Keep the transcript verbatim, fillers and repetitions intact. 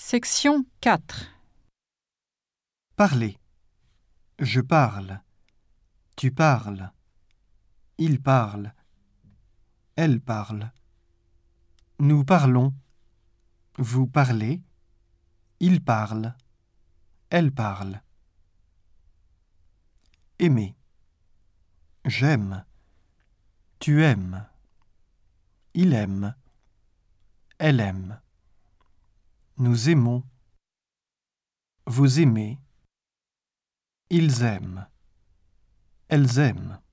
Section quatre. Parler. Je parle. Tu parles. Il parle. Elle parle. Nous parlons. Vous parlez. Il parle. Elle parle. Aimer. J'aime. Tu aimes. Il aime. Elle aime. Nous aimons. Vous aimez. Ils aiment. Elles aiment.